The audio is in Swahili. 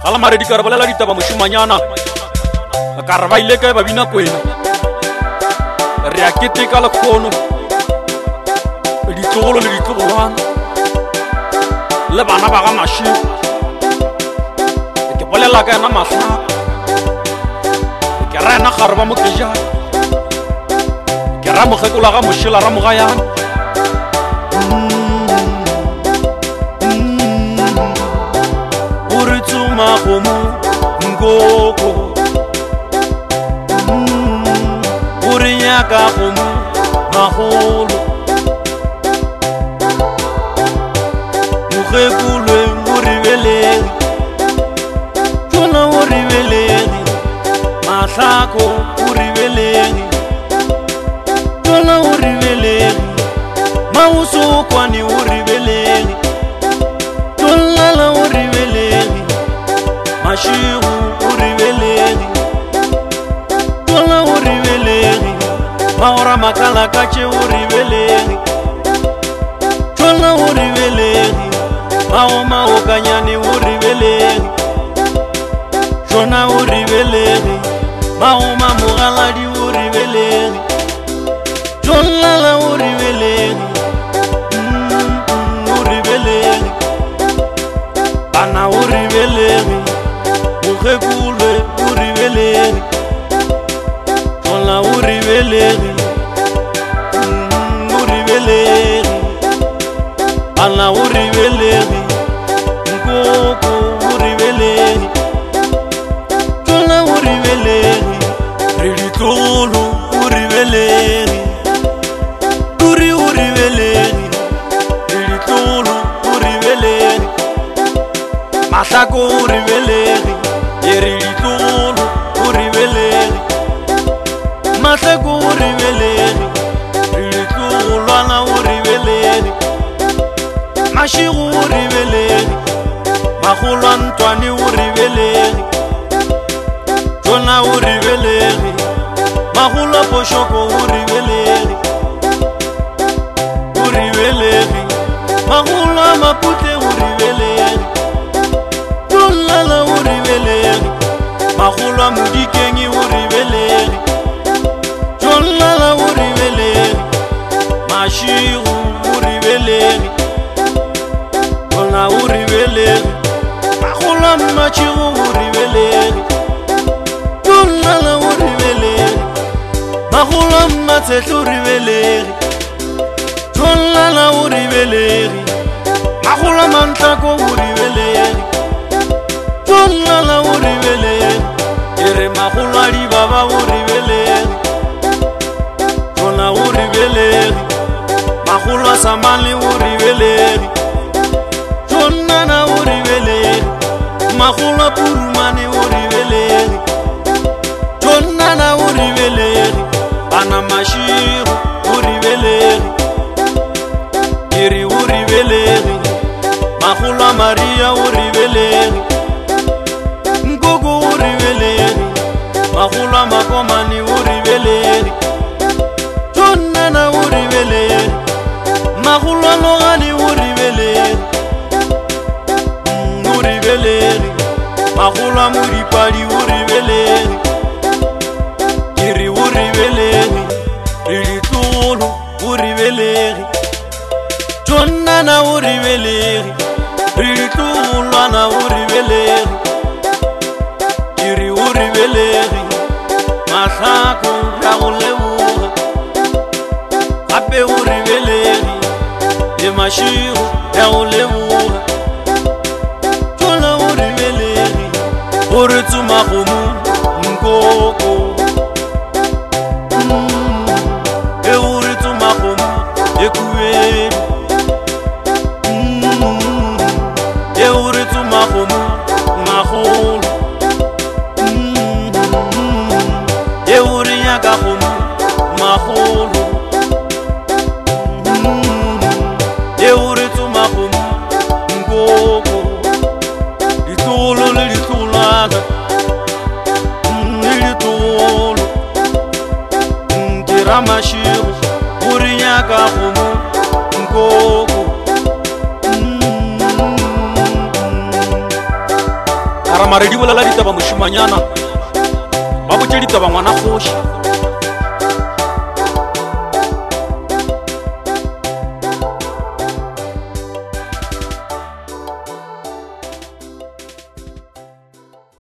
Ala mare di karabalela di taba moshimanyana karaba ile ka ba bina kwena re a keteka la khono di tlogolo le di tlogolwana le bana ba ga mashi ke bolela ka na mahla ke rena garba mo keja ke ra mo gekula ga moshila ra mo ga yana Mahomu ngoko Urinyaka homu maholo Mukhekule muribeleni Tuna uribeleni Mahlako uribeleni Tuna uribeleni Mauso kwani uribeleni Tuna uribeleni Mashiru uribeleni Tola uribeleni Maora makala kache uribeleni Tola uribeleni Maoma okanyani uribeleni Shona uribeleni Maoma mugaladi uribeleni Tola la uribeleni Uribeleni Ana uribeleni Mukhekule uribeleni Tola uribeleni Uribeleni Ala uribeleni Ngoko uribeleni Tola uribeleni Rilitolo uribeleni Turi uribeleni Rilitolo uribeleni Mahlako uribeleni Yerilitolo uribeleni Mahlako uribeleni Rilitolo ana uribeleni Mashiru uribeleni Mahulwa ntwani uribeleni Tona uribeleni Mahulwa poshoko uribeleni Uribeleni Mahulwa mapute uribeleni Tolala uribeleni Mahulwa mudikengi uribeleni Tolala uribeleni Mashiru uribeleni Tola uribeleni Mahulwa machiru uribeleni Tolala uribeleni Mahulwa matsetu uribeleni Tolala uribeleni Mahulwa mantlako uribeleni Tolala uribeleni Yere mahulwa di baba uribeleni Tola uribeleni Mahulwa samali uribeleni Tonana uribeleni Mahulwa purumani uribeleni Tonana uribeleni Ana mashiru uribeleni Yeri uribeleni Mahulwa Maria uribeleni Ngugu uribeleni Mahulwa makomani uribeleni Tonana uribeleni Mahulwa logani uribeleni Uribeleni Mahulwa muripali uribeleni Kiri uribeleni Rilitolo uribeleni Tonana uribeleni Rilitolo ana uribeleni Kiri uribeleni Mahlako yagulebuga Ape uribeleni Yemashiru yagulebuga Tola uribeleni Uritu mahumu Ngoko Uritu mahumu Ekuweni Uritu mahumu Mahulu Urinyaka humu Mahulu Uritu mahumu Ngoko Litolo litolana mara di bolela ditaba mošimanyana ba botše ditaba ngwana kgoši